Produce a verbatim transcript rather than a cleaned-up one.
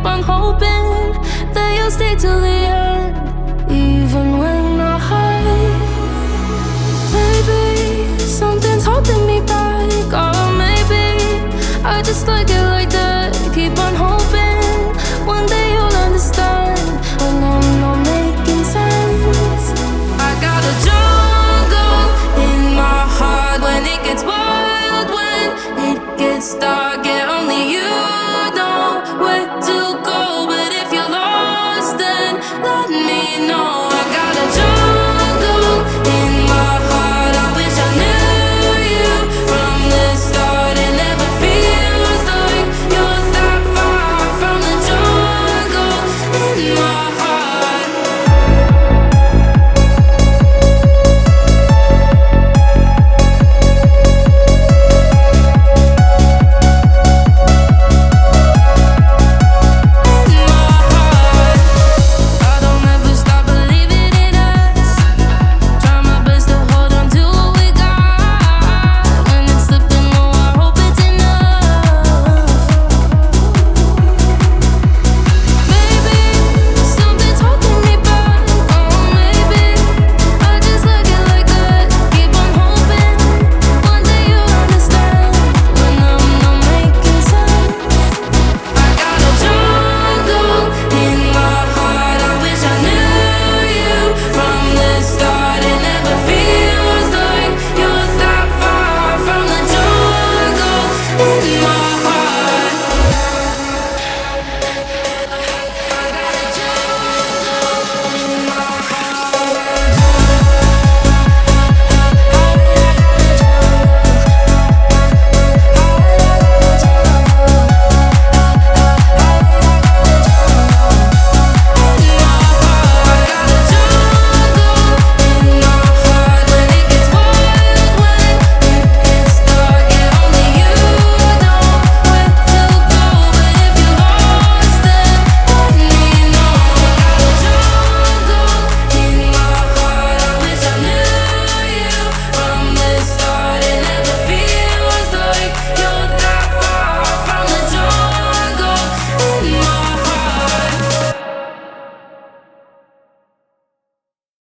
keep on hoping that you'll stay till the end, even when I hide. Maybe something's holding me back, or maybe I just like it like that. Keep on hoping one day you'll understand when I'm not making sense. I got a jungle in my heart when it gets wild, when it gets dark.